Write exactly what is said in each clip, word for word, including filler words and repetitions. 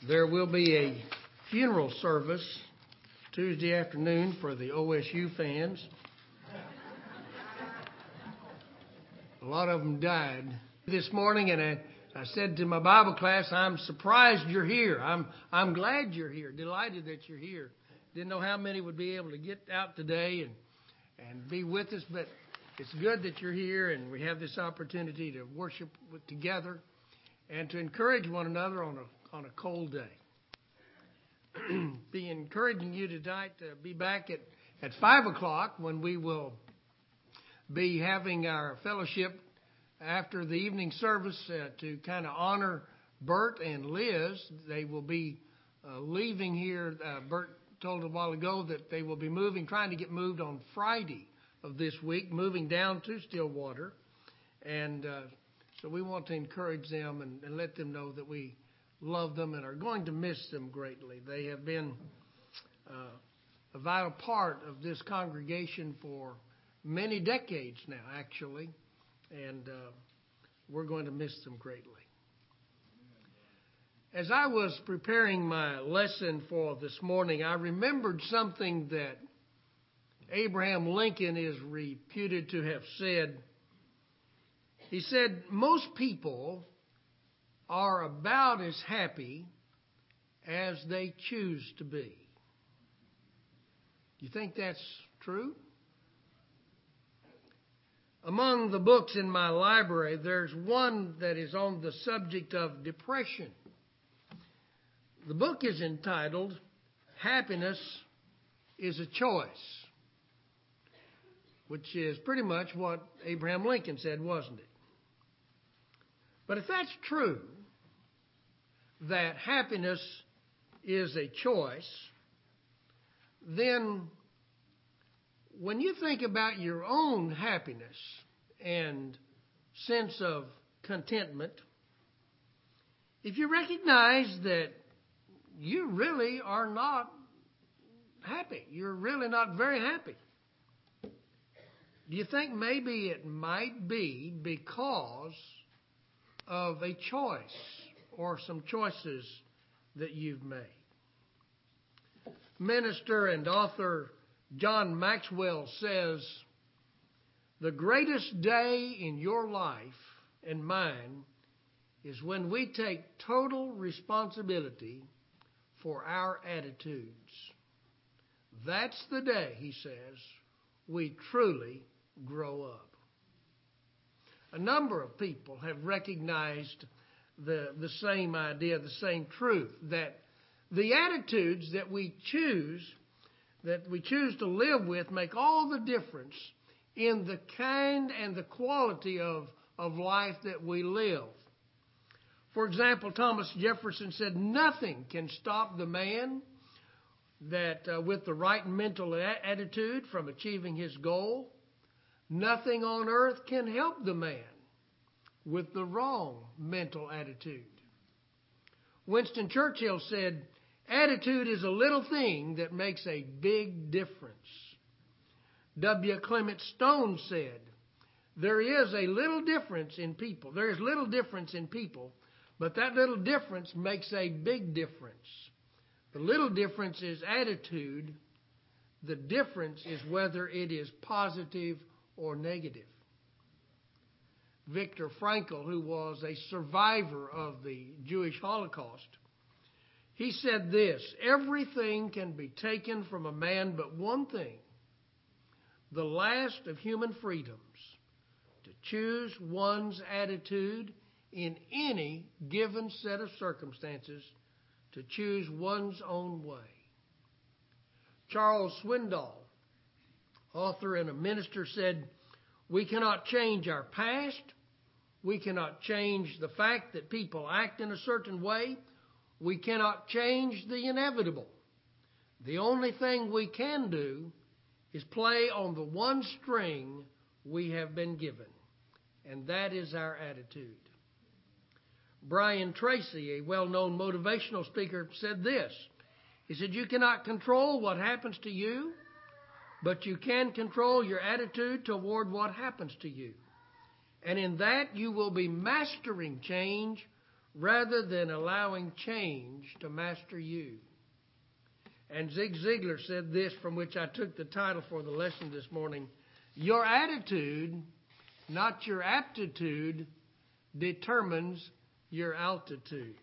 There will be a funeral service Tuesday afternoon for the O S U fans. A lot of them died this morning, and I, I said to my Bible class, I'm surprised you're here. I'm I'm glad you're here, delighted that you're here. Didn't know how many would be able to get out today and, and be with us, but it's good that you're here, and we have this opportunity to worship with, together and to encourage one another on a on a cold day. Be encouraging you tonight to be back at, at five o'clock when we will be having our fellowship after the evening service uh, to kind of honor Bert and Liz. They will be uh, leaving here. Uh, Bert told a while ago that they will be moving, trying to get moved on Friday of this week, moving down to Stillwater. And uh, so we want to encourage them and, and let them know that we love them and are going to miss them greatly. They have been uh, a vital part of this congregation for many decades now, actually, and uh, we're going to miss them greatly. As I was preparing my lesson for this morning, I remembered something that Abraham Lincoln is reputed to have said. He said, most people are about as happy as they choose to be. Do you think that's true? Among the books in my library, there's one that is on the subject of depression. The book is entitled, Happiness is a Choice, which is pretty much what Abraham Lincoln said, wasn't it? But if that's true, that happiness is a choice, then when you think about your own happiness and sense of contentment, if you recognize that you really are not happy, you're really not very happy, do you think maybe it might be because of a choice or some choices that you've made? Minister and author John Maxwell says, the greatest day in your life and mine is when we take total responsibility for our attitudes. That's the day, he says, we truly grow up. A number of people have recognized the, the same idea, the same truth, that the attitudes that we choose, that we choose to live with, make all the difference in the kind and the quality of, of life that we live. For example, Thomas Jefferson said, nothing can stop the man that uh, with the right mental a- attitude from achieving his goal. Nothing on earth can help the man with the wrong mental attitude. Winston Churchill said, attitude is a little thing that makes a big difference. W. Clement Stone said, there is a little difference in people. There is little difference in people, but that little difference makes a big difference. The little difference is attitude. The difference is whether it is positive or negative. Viktor Frankl, who was a survivor of the Jewish Holocaust, he said this, everything can be taken from a man but one thing, the last of human freedoms, to choose one's attitude in any given set of circumstances, to choose one's own way. Charles Swindoll, author and a minister, said, we cannot change our past. We cannot change the fact that people act in a certain way. We cannot change the inevitable. The only thing we can do is play on the one string we have been given, and that is our attitude. Brian Tracy, a well-known motivational speaker, said this. He said, you cannot control what happens to you, but you can control your attitude toward what happens to you. And in that, you will be mastering change rather than allowing change to master you. And Zig Ziglar said this, from which I took the title for the lesson this morning: your attitude, not your aptitude, determines your altitude.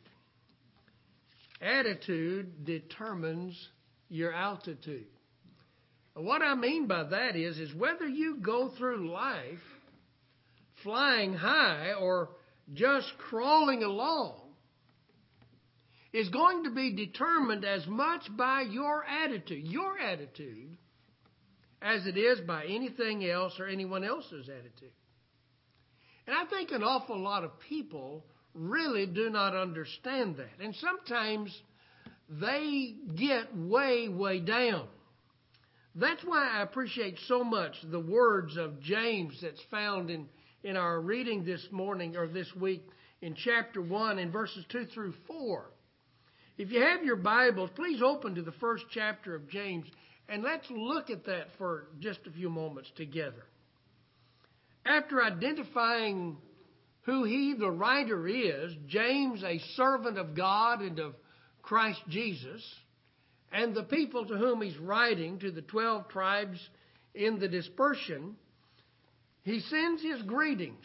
Attitude determines your altitude. What I mean by that is, is whether you go through life flying high or just crawling along is going to be determined as much by your attitude, your attitude, as it is by anything else or anyone else's attitude. And I think an awful lot of people really do not understand that. And sometimes they get way, way down. That's why I appreciate so much the words of James that's found in, in our reading this morning or this week in chapter one in verses two through four. If you have your Bibles, please open to the first chapter of James, and let's look at that for just a few moments together. After identifying who he, the writer, is, James, a servant of God and of Christ Jesus, and the people to whom he's writing, to the twelve tribes in the dispersion, he sends his greetings.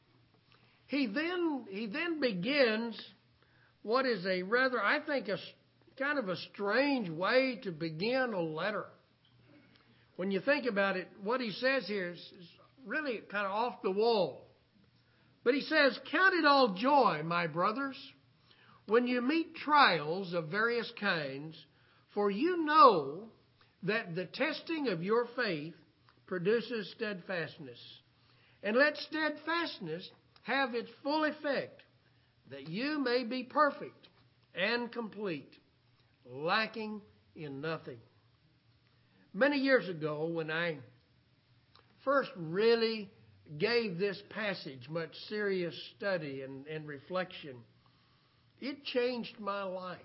He then, he then begins what is a rather, I think, a kind of a strange way to begin a letter. When you think about it, what he says here is, is really kind of off the wall. But he says, "Count it all joy, my brothers, when you meet trials of various kinds, for you know that the testing of your faith produces steadfastness. And let steadfastness have its full effect, that you may be perfect and complete, lacking in nothing." Many years ago, when I first really gave this passage much serious study and, and reflection, it changed my life.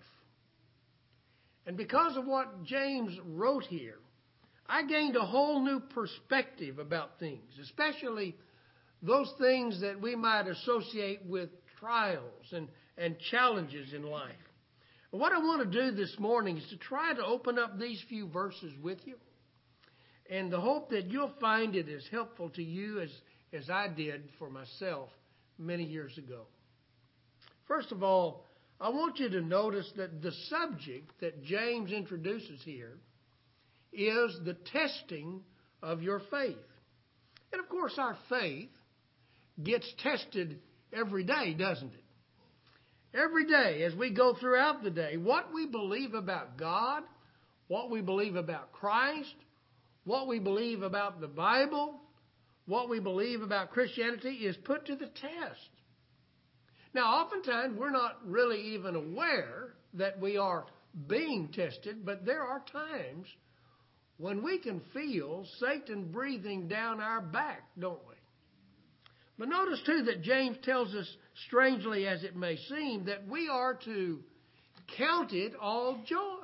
And because of what James wrote here, I gained a whole new perspective about things, especially those things that we might associate with trials and, and challenges in life. And what I want to do this morning is to try to open up these few verses with you, and the hope that you'll find it as helpful to you as, as I did for myself many years ago. First of all, I want you to notice that the subject that James introduces here is the testing of your faith. And of course, our faith gets tested every day, doesn't it? Every day, as we go throughout the day, what we believe about God, what we believe about Christ, what we believe about the Bible, what we believe about Christianity is put to the test. Now, oftentimes, we're not really even aware that we are being tested, but there are times when we can feel Satan breathing down our back, don't we? But notice, too, that James tells us, strangely as it may seem, that we are to count it all joy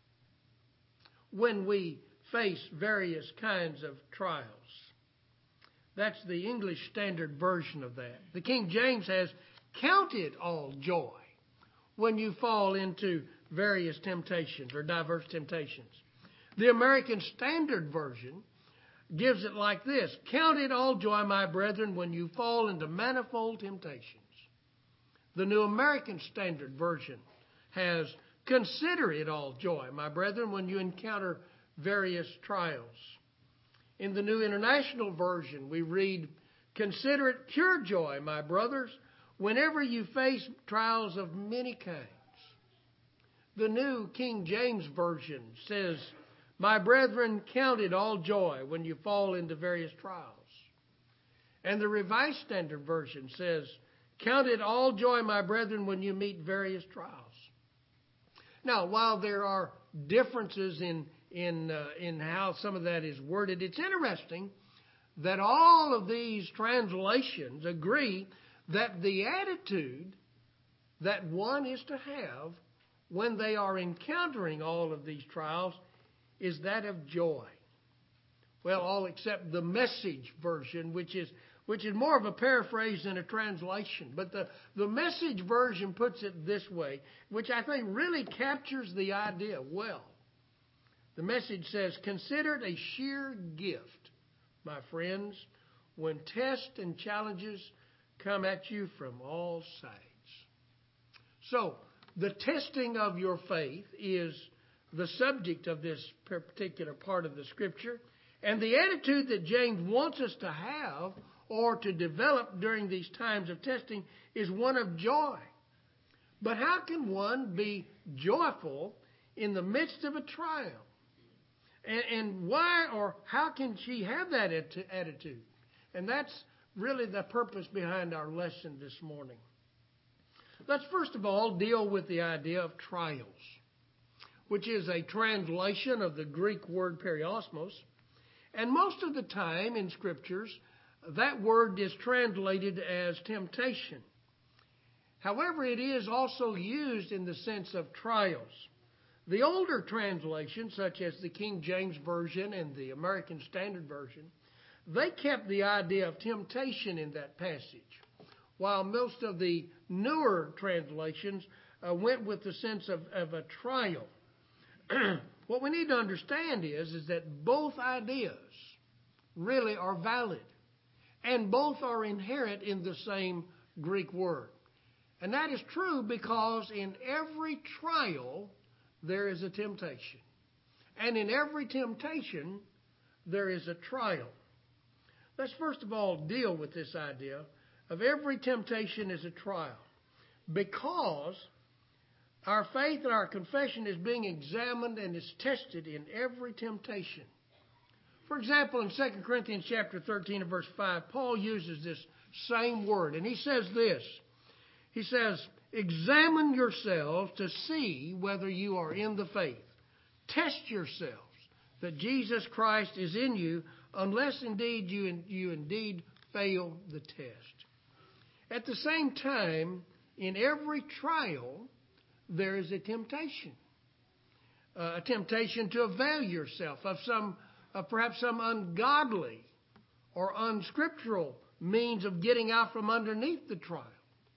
when we face various kinds of trials. That's the English Standard Version of that. The King James has, "Count it all joy when you fall into various temptations or diverse temptations." The American Standard Version gives it like this: "Count it all joy, my brethren, when you fall into manifold temptations." The New American Standard Version has, "Consider it all joy, my brethren, when you encounter various trials." In the New International Version, we read, "Consider it pure joy, my brothers, whenever you face trials of many kinds." The New King James Version says, "My brethren, count it all joy when you fall into various trials." And the Revised Standard Version says, "Count it all joy, my brethren, when you meet various trials." Now, while there are differences in in uh, in how some of that is worded, it's interesting that all of these translations agree that the attitude that one is to have when they are encountering all of these trials is that of joy. Well, all except the Message version, which is which is more of a paraphrase than a translation. But the, the Message version puts it this way, which I think really captures the idea well. The Message says, "Consider it a sheer gift, my friends, when tests and challenges come at you from all sides." So, the testing of your faith is the subject of this particular part of the Scripture. And the attitude that James wants us to have or to develop during these times of testing is one of joy. But how can one be joyful in the midst of a trial? And, and why or how can she have that attitude? And that's really the purpose behind our lesson this morning. Let's first of all deal with the idea of trials, which is a translation of the Greek word periosmos. And most of the time in Scriptures, that word is translated as temptation. However, it is also used in the sense of trials. The older translations, such as the King James Version and the American Standard Version, they kept the idea of temptation in that passage, while most of the newer translations uh, went with the sense of, of a trial. What we need to understand is, is that both ideas really are valid, and both are inherent in the same Greek word. And that is true because in every trial, there is a temptation. And in every temptation, there is a trial. Let's first of all deal with this idea of every temptation is a trial, because our faith and our confession is being examined and is tested in every temptation. For example, in Second Corinthians chapter thirteen and verse five, Paul uses this same word, and he says this. He says, "Examine yourselves to see whether you are in the faith. Test yourselves that Jesus Christ is in you, unless indeed you, you indeed fail the test." At the same time, in every trial, there is a temptation. Uh, a temptation to avail yourself of some, uh, perhaps some ungodly or unscriptural means of getting out from underneath the trial.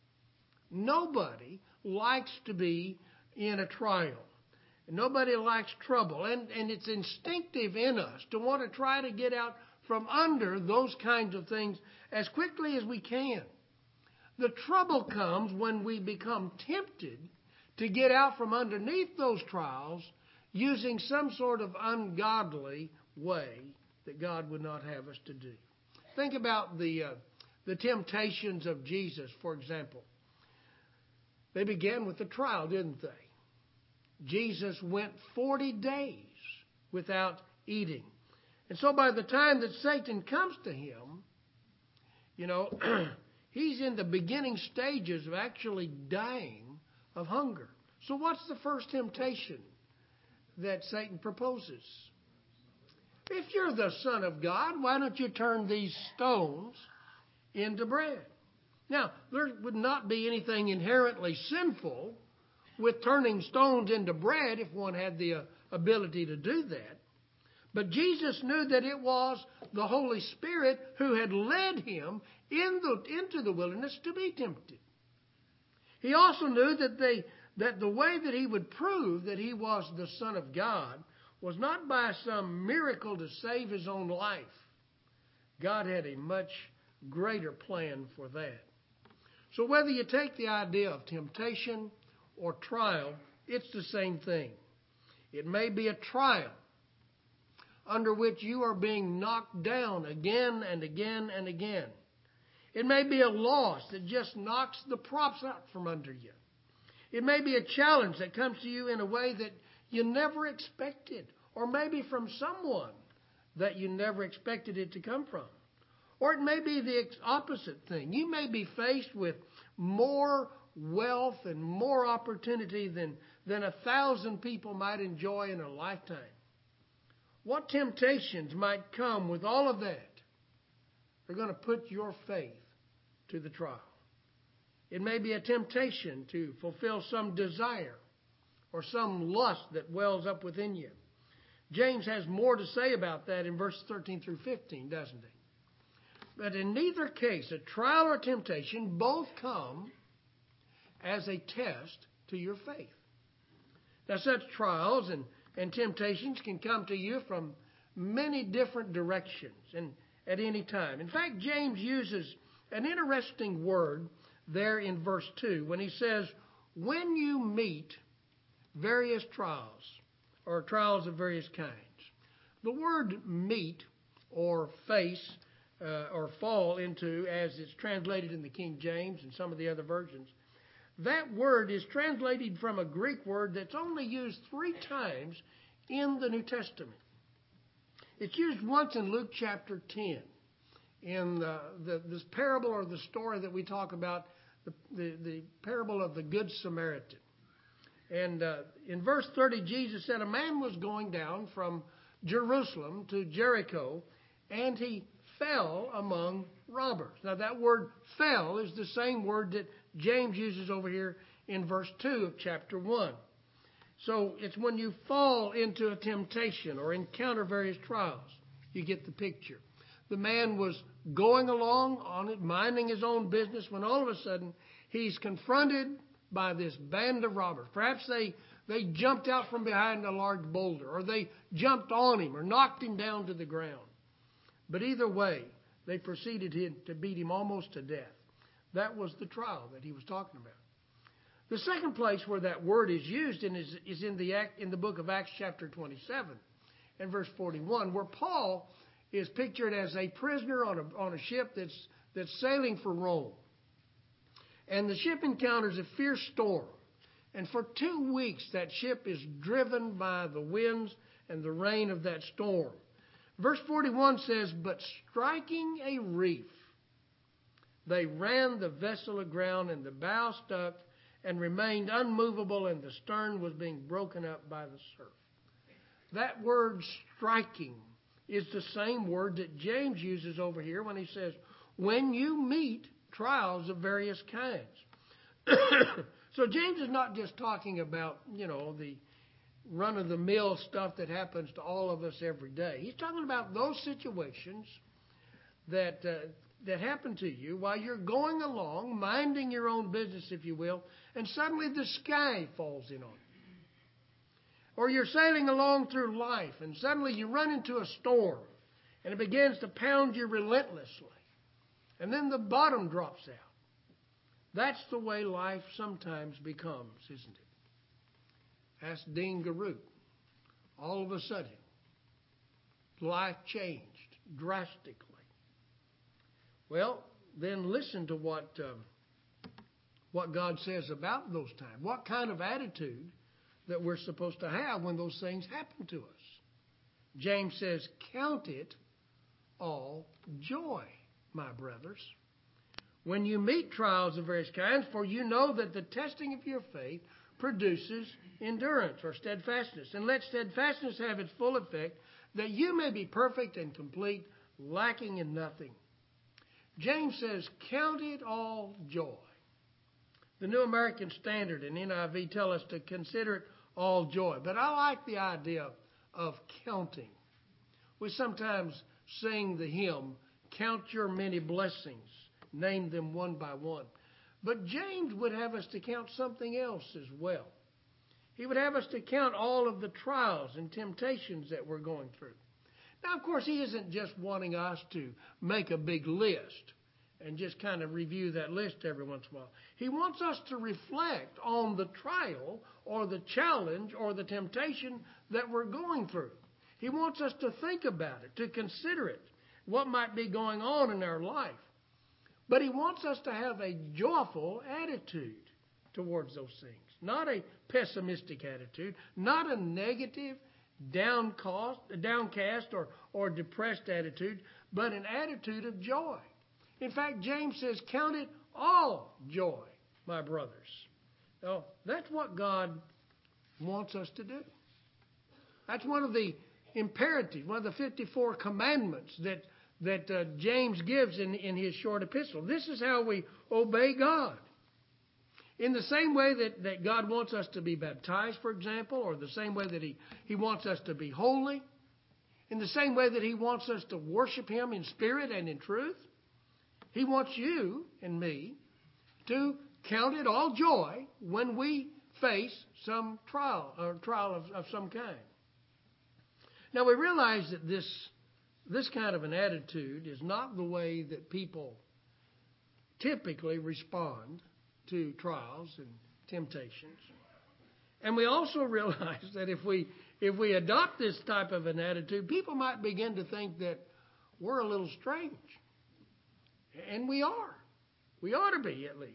Nobody likes to be in a trial. Nobody likes trouble. And, and it's instinctive in us to want to try to get out from under those kinds of things as quickly as we can. The trouble comes when we become tempted to get out from underneath those trials using some sort of ungodly way that God would not have us to do. Think about the, uh, the temptations of Jesus, for example. They began with a trial, didn't they? Jesus went forty days without eating. And so by the time that Satan comes to him, you know, he's in the beginning stages of actually dying of hunger. So what's the first temptation that Satan proposes? If you're the Son of God, why don't you turn these stones into bread? Now, there would not be anything inherently sinful with turning stones into bread if one had the uh, ability to do that. But Jesus knew that it was the Holy Spirit who had led him in the, into the wilderness to be tempted. He also knew that, they, that the way that he would prove that he was the Son of God was not by some miracle to save his own life. God had a much greater plan for that. So whether you take the idea of temptation or trial, it's the same thing. It may be a trial under which you are being knocked down again and again and again. It may be a loss that just knocks the props out from under you. It may be a challenge that comes to you in a way that you never expected, or maybe from someone that you never expected it to come from. Or it may be the opposite thing. You may be faced with more wealth and more opportunity than, than a thousand people might enjoy in a lifetime. What temptations might come with all of that are going to put your faith to the trial. It may be a temptation to fulfill some desire or some lust that wells up within you. James has more to say about that in verses thirteen through fifteen, doesn't he? But in neither case, a trial or temptation, both come as a test to your faith. Now, such trials and, and temptations can come to you from many different directions and at any time. In fact, James uses an interesting word there in verse two when he says, when you meet various trials or trials of various kinds. The word meet or face uh, or fall into, as it's translated in the King James and some of the other versions, that word is translated from a Greek word that's only used three times in the New Testament. It's used once in Luke chapter ten, in the, the, this parable or the story that we talk about, the, the, the parable of the Good Samaritan. And uh, in verse thirty, Jesus said, a man was going down from Jerusalem to Jericho, and he fell among robbers. Now that word fell is the same word that James uses over here in verse two of chapter one. So it's when you fall into a temptation or encounter various trials, you get the picture. The man was going along on it, minding his own business, when all of a sudden he's confronted by this band of robbers. Perhaps they, they jumped out from behind a large boulder, or they jumped on him or knocked him down to the ground. But either way, they proceeded to beat him almost to death. That was the trial that he was talking about. The second place where that word is used in is, is in the act, in the book of Acts chapter twenty-seven and verse forty-one, where Paul is pictured as a prisoner on a, on a ship that's, that's sailing for Rome. And the ship encounters a fierce storm. And for two weeks, that ship is driven by the winds and the rain of that storm. Verse forty-one says, but striking a reef, they ran the vessel aground, and the bow stuck and remained unmovable, and the stern was being broken up by the surf. That word striking is the same word that James uses over here when he says, when you meet trials of various kinds. So James is not just talking about, you know, the run-of-the-mill stuff that happens to all of us every day. He's talking about those situations that uh, that happen to you while you're going along, minding your own business, if you will, and suddenly the sky falls in on you. Or you're sailing along through life, and suddenly you run into a storm, and it begins to pound you relentlessly. And then the bottom drops out. That's the way life sometimes becomes, isn't it? Ask Dean Garoot. All of a sudden, life changed drastically. Well, then listen to what um, what God says about those times. What kind of attitude that we're supposed to have when those things happen to us. James says, count it all joy, my brothers, when you meet trials of various kinds, for you know that the testing of your faith produces endurance or steadfastness. And let steadfastness have its full effect, that you may be perfect and complete, lacking in nothing. James says, count it all joy. The New American Standard and N I V tell us to consider it all joy. But I like the idea of counting. We sometimes sing the hymn, count your many blessings, name them one by one. But James would have us to count something else as well. He would have us to count all of the trials and temptations that we're going through. Now, of course, he isn't just wanting us to make a big list and just kind of review that list every once in a while. He wants us to reflect on the trial or the challenge or the temptation that we're going through. He wants us to think about it, to consider it, what might be going on in our life. But he wants us to have a joyful attitude towards those things, not a pessimistic attitude, not a negative, downcast, downcast or, or depressed attitude, but an attitude of joy. In fact, James says, count it all joy, my brothers. Now, that's what God wants us to do. That's one of the imperatives, one of the fifty-four commandments that, that uh, James gives in, in his short epistle. This is how we obey God. In the same way that, that God wants us to be baptized, for example, or the same way that he, he wants us to be holy, in the same way that he wants us to worship him in spirit and in truth, He wants you and me to count it all joy when we face some trial or trial of, of some kind. Now we realize that this this kind of an attitude is not the way that people typically respond to trials and temptations. And we also realize that if we if we adopt this type of an attitude, people might begin to think that we're a little strange. And we are. We ought to be, at least.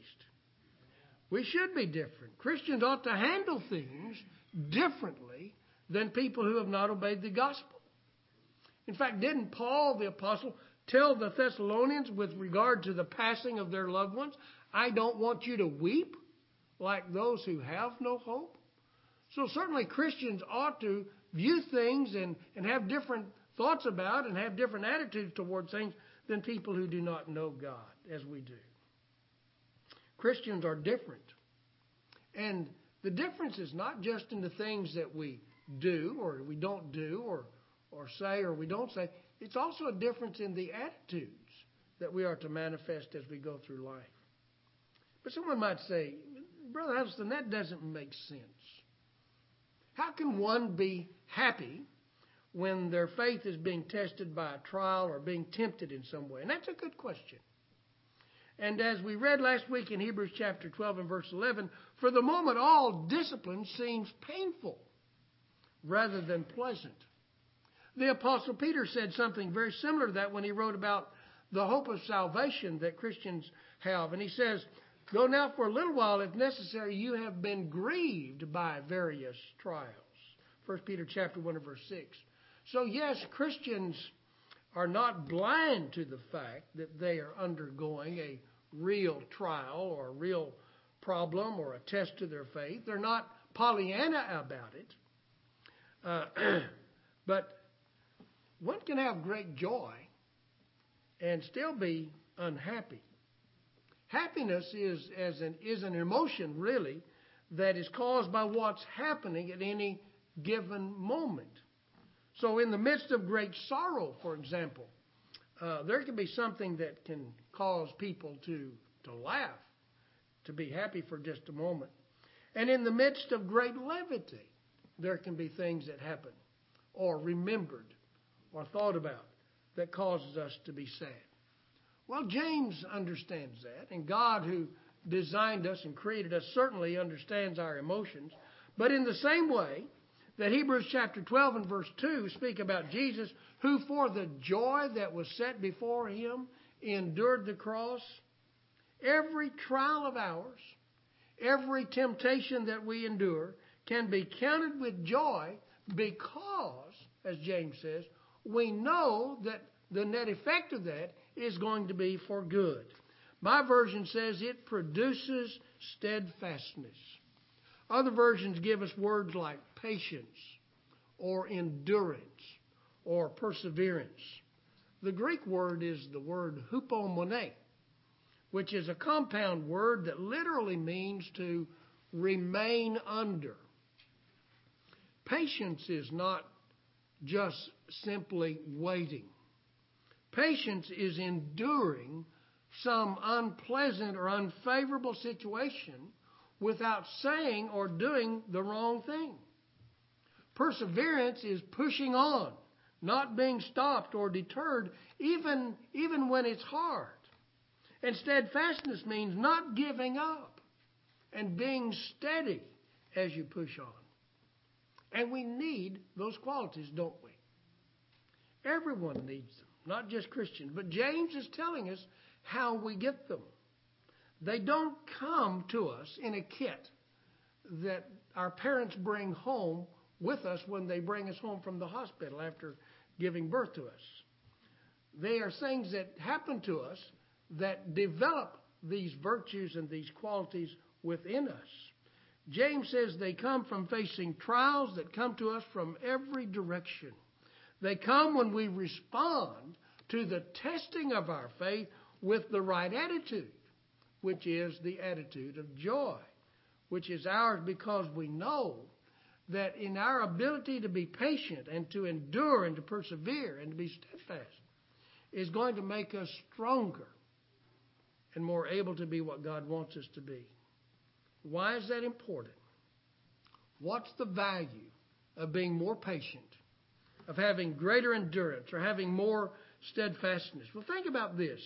We should be different. Christians ought to handle things differently than people who have not obeyed the gospel. In fact, didn't Paul the apostle tell the Thessalonians with regard to the passing of their loved ones, I don't want you to weep like those who have no hope? So certainly Christians ought to view things and, and have different thoughts about and have different attitudes towards things than people who do not know God as we do. Christians are different. And the difference is not just in the things that we do or we don't do or, or say or we don't say. It's also a difference in the attitudes that we are to manifest as we go through life. But someone might say, Brother Huddleston, that doesn't make sense. How can one be happy when their faith is being tested by a trial or being tempted in some way? And that's a good question. And as we read last week in Hebrews chapter twelve and verse eleven, for the moment all discipline seems painful rather than pleasant. The Apostle Peter said something very similar to that when he wrote about the hope of salvation that Christians have. And he says, though now for a little while, if necessary, you have been grieved by various trials. First Peter chapter one and verse six. So yes, Christians are not blind to the fact that they are undergoing a real trial or a real problem or a test to their faith. They're not Pollyanna about it. Uh, but one can have great joy and still be unhappy. Happiness is, as an, is an emotion, really, that is caused by what's happening at any given moment. So in the midst of great sorrow, for example, uh, there can be something that can cause people to, to laugh, to be happy for just a moment. And in the midst of great levity, there can be things that happen or remembered or thought about that causes us to be sad. Well, James understands that, and God, who designed us and created us, certainly understands our emotions. But in the same way that Hebrews chapter twelve and verse two speak about Jesus, who for the joy that was set before him endured the cross, every trial of ours, every temptation that we endure can be counted with joy because, as James says, we know that the net effect of that is going to be for good. My version says it produces steadfastness. Other versions give us words like patience or endurance or perseverance. The Greek word is the word hupomone, which is a compound word that literally means to remain under. Patience is not just simply waiting. Patience is enduring some unpleasant or unfavorable situation without saying or doing the wrong thing. Perseverance is pushing on, not being stopped or deterred, even, even when it's hard. And steadfastness means not giving up and being steady as you push on. And we need those qualities, don't we? Everyone needs them, not just Christians. But James is telling us how we get them. They don't come to us in a kit that our parents bring home with us when they bring us home from the hospital after giving birth to us. They are things that happen to us that develop these virtues and these qualities within us. James says they come from facing trials that come to us from every direction. They come when we respond to the testing of our faith with the right attitude, which is the attitude of joy, which is ours because we know that in our ability to be patient and to endure and to persevere and to be steadfast is going to make us stronger and more able to be what God wants us to be. Why is that important? What's the value of being more patient, of having greater endurance, or having more steadfastness? Well, think about this.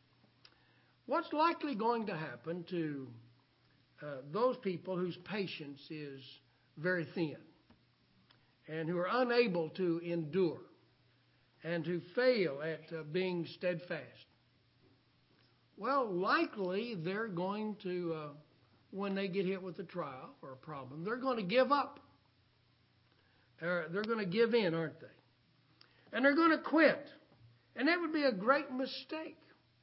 What's likely going to happen to uh, those people whose patience is very thin and who are unable to endure and who fail at uh, being steadfast? Well, likely they're going to, uh, when they get hit with a trial or a problem, they're going to give up. Or they're going to give in, aren't they? And they're going to quit. And that would be a great mistake.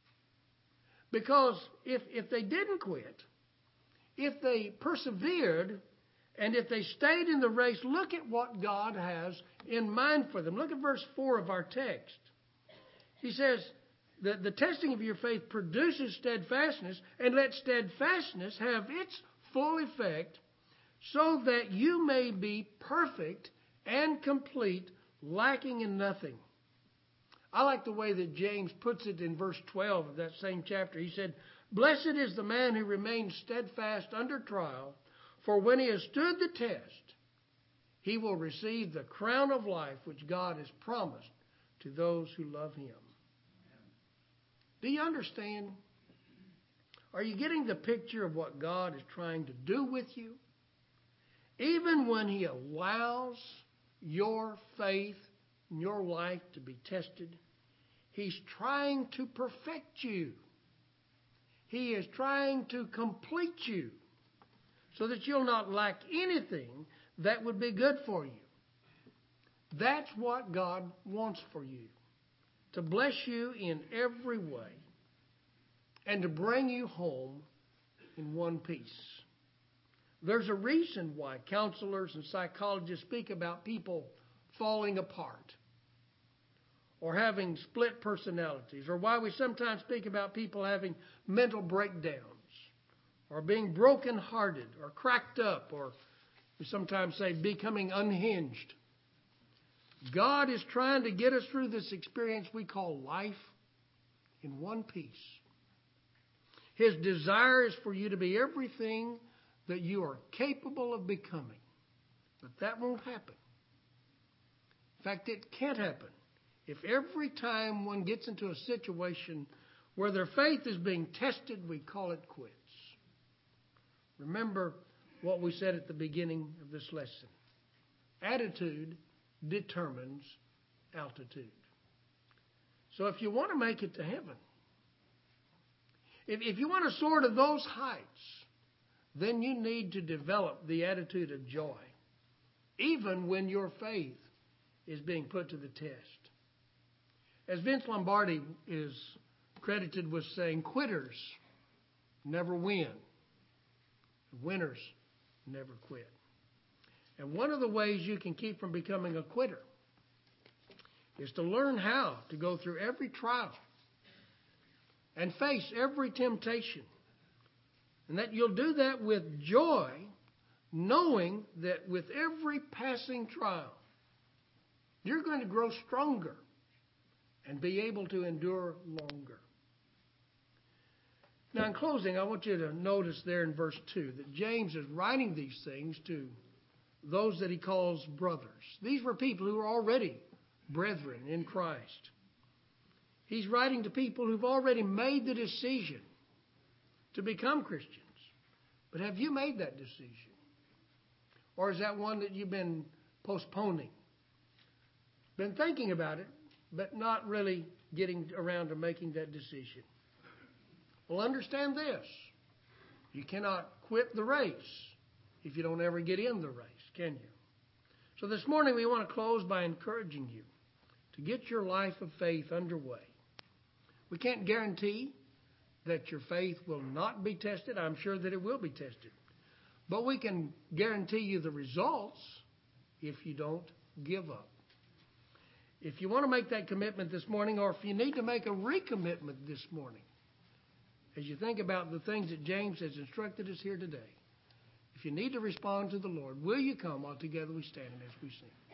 Because if, if they didn't quit, if they persevered, and if they stayed in the race, look at what God has in mind for them. Look at verse four of our text. He says, the, the testing of your faith produces steadfastness, and let steadfastness have its full effect, so that you may be perfect and complete, lacking in nothing. I like the way that James puts it in verse twelve of that same chapter. He said, blessed is the man who remains steadfast under trial, for when he has stood the test, he will receive the crown of life which God has promised to those who love him. Do you understand? Are you getting the picture of what God is trying to do with you? Even when he allows your faith in your life to be tested, he's trying to perfect you. He is trying to complete you so that you'll not lack anything that would be good for you. That's what God wants for you, to bless you in every way and to bring you home in one piece. There's a reason why counselors and psychologists speak about people falling apart or having split personalities, or why we sometimes speak about people having mental breakdowns or being brokenhearted or cracked up, or we sometimes say becoming unhinged. God is trying to get us through this experience we call life in one piece. His desire is for you to be everything that you are capable of becoming. But that won't happen. In fact, it can't happen if every time one gets into a situation where their faith is being tested, we call it quits. Remember what we said at the beginning of this lesson. Attitude determines altitude. So if you want to make it to heaven, if, if you want to soar to those heights, then you need to develop the attitude of joy, even when your faith is being put to the test. As Vince Lombardi is credited with saying, quitters never win. Winners never quit. And one of the ways you can keep from becoming a quitter is to learn how to go through every trial and face every temptation. And that you'll do that with joy, knowing that with every passing trial, you're going to grow stronger and be able to endure longer. Now, in closing, I want you to notice there in verse two that James is writing these things to those that he calls brothers. These were people who were already brethren in Christ. He's writing to people who've already made the decision to become Christians. But have you made that decision? Or is that one that you've been postponing? Been thinking about it, but not really getting around to making that decision? Well, understand this. You cannot quit the race if you don't ever get in the race, can you? So this morning we want to close by encouraging you to get your life of faith underway. We can't guarantee that your faith will not be tested. I'm sure that it will be tested. But we can guarantee you the results if you don't give up. If you want to make that commitment this morning, or if you need to make a recommitment this morning, as you think about the things that James has instructed us here today, if you need to respond to the Lord, will you come while together we stand as we sing?